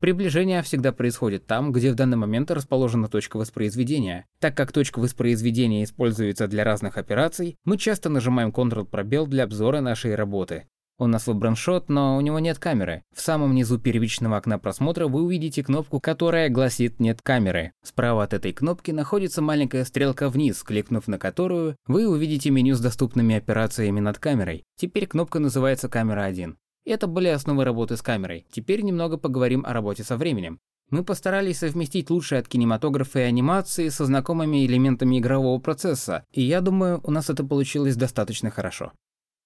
Приближение всегда происходит там, где в данный момент расположена точка воспроизведения. Так как точка воспроизведения используется для разных операций, мы часто нажимаем Ctrl-пробел для обзора нашей работы. У нас выбран шот, но у него нет камеры. В самом низу первичного окна просмотра вы увидите кнопку, которая гласит «Нет камеры». Справа от этой кнопки находится маленькая стрелка вниз, кликнув на которую, вы увидите меню с доступными операциями над камерой. Теперь кнопка называется «Камера 1». Это были основы работы с камерой. Теперь немного поговорим о работе со временем. Мы постарались совместить лучшее от кинематографа и анимации со знакомыми элементами игрового процесса, и я думаю, у нас это получилось достаточно хорошо.